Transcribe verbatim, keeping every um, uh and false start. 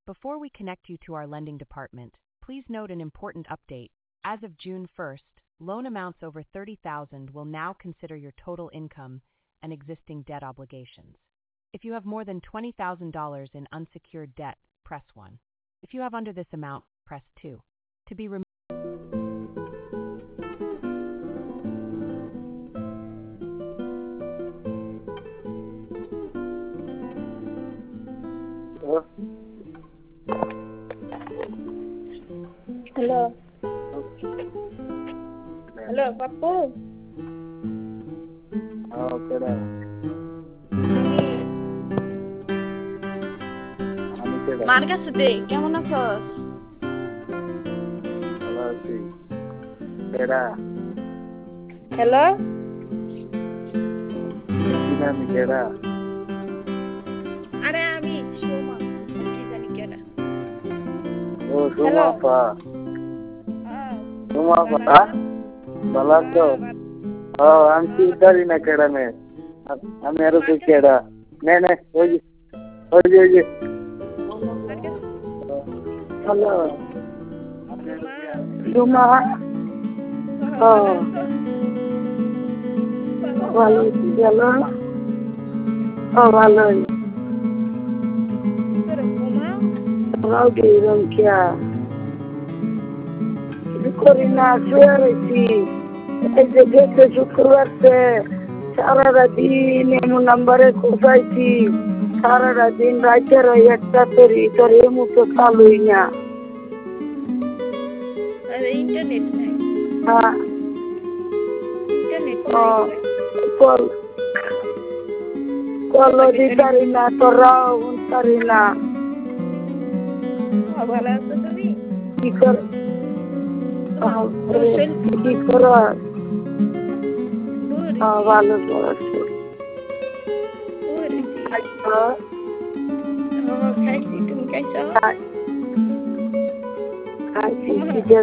Before we connect you to our lending department, please note an important update. As of June first, loan amounts over thirty thousand dollars will now consider your total income and existing debt obligations. If you have more than twenty thousand dollars in unsecured debt, press one. If you have under this amount, press two. To be removed. Hello. Hello, Papu. Oh, কেডা? আমি কেডা? মার কাছে দে, কেমন আছস? ভালো আছি। কেডা? Hello? কি নাম কেডা? আরে আমি সোমা, কি জানি কেডা? ও সোমা পা। হ্যাঁ। সোমা পা? ভালো আছো? ও আমি চিন্তারি না কেডা নে। আমি আরো কই কেডা? নে নে ওই যে ওই যে ওই যে হ্যালো সোমা ও ভালো গেলো ও ভালোই রাও দিলাম কিয়া করি না শুয়ে রয়েছি এই যে গেছে শুক্রবারতে সারাটা দিন এমন নাম্বারে কোথাইছি সারাটা দিন রাইতের ওই একটা তরি তোর এমন তো চালুই না ইন্টারনেট নাই হ্যাঁ ইন্টারনেট কল কল দিতারি না তোরাও উনতারি না ভালো আছো তুমি কি কর কি কর ভালো করছে খাইছি তুমি খাইছো খাইছি